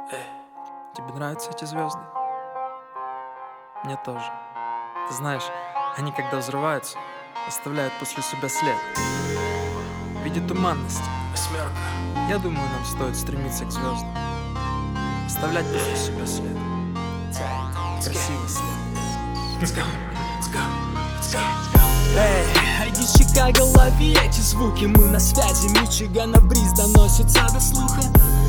Эй, тебе нравятся эти звезды? Мне тоже. Ты знаешь, они когда взрываются, оставляют после себя след в виде туманности. Восьмерка. Я думаю, нам стоит стремиться к звездам, оставлять после себя след. Красивый след. Let's go, let's go, let's go. Эй, айди Чикаго, лови эти звуки. Мы на связи, Мичигана бриз доносится до слуха.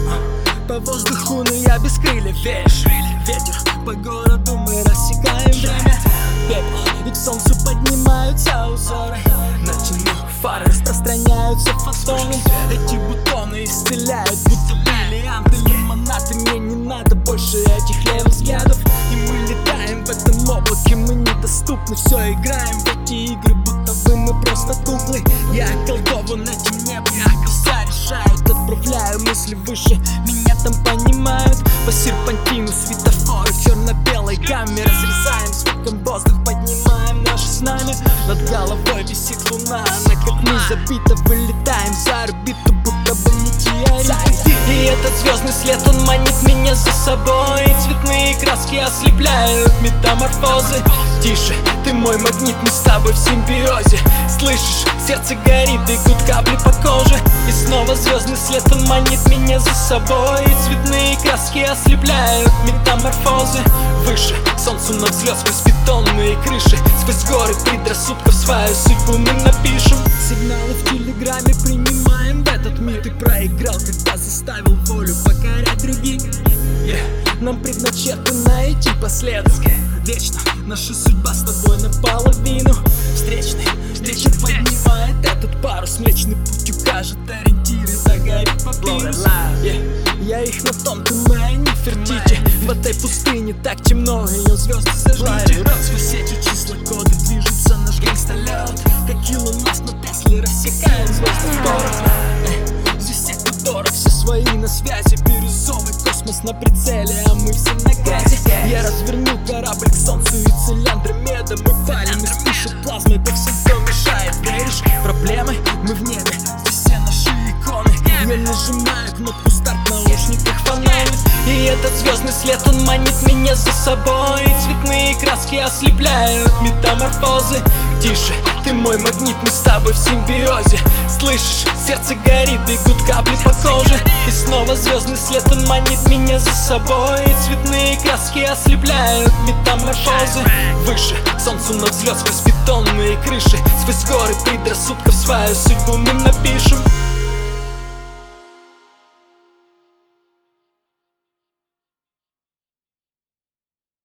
По воздуху, но я без крыльев, веришь? Ветер по городу, мы рассекаем время. Пепел, и к солнцу поднимаются узоры. Натянув фары, распространяются фотоны. Эти бутоны исцеляют, будто бриллианты, лимонады. Мне не надо больше этих левых взглядов. И мы летаем в этом облаке, мы недоступны. Все играем в эти игры, будто бы мы просто куклы. Я околдован этим небом, небеса решают. Отправляю мысли выше, меня там понимают. По серпантину светофоры в черно-белой гамме. Разрезаем звуком воздух, поднимаем наше знамя. Над головой висит луна, она как мы забита. Вылетаем за орбиту, будто бы метеорит. И этот звездный след, он манит меня за собой. Цветные краски ослепляют метаморфозы. Тише, ты мой магнит, мы с тобой в симбиозе. Слышишь, сердце горит, бегут капли по коже. И снова звездный след, он манит меня за собой. Цветные краски ослепляют метаморфозы. Выше, к солнцу на взлет, сквозь бетонные крыши. Сквозь горы предрассудков свою судьбу мы напишем. Сигналы в телеграме принимаем в этот мир. Ты проиграл, когда заставил волю покорять других. Нам предначертано идти по следу. Вечно наша судьба с тобой наполовину. Встреча поднимает этот парус. Млечный путь укажет ориентиры, загорит папирус. Я их на тонком, моя Нефертити. В этой пустыне так темно, ее звезды зажгли. Сквозь эти числа коды движется наш гангстолет. Как Илон Маск на Тесле рассекаем звезды в город. Здесь Эквадоров, все свои на связи. Бирюзовый космос на прицеле, а мы все на грязи. Я развернул корабль к солнцу и цилиндры меда. Мы палим из пушек плазмой по всем, кто мешает. Веришь, проблемы, мы в небе, здесь все наши иконы. Я нажимаю кнопку старт, в наушниках фонарик. И этот звездный след, он манит меня за собой. Цветные краски ослепляют метаморфозы. Тише, ты мой магнит, мы с тобой в симбиозе. Слышишь, сердце горит, бегут капли по коже. И снова звездный след, он манит меня за собой. Цветные краски ослепляют метаморфозы. Выше, к солнцу на взлет, сквозь бетонные крыши. Сквозь горы предрассудков свою судьбу мы напишем.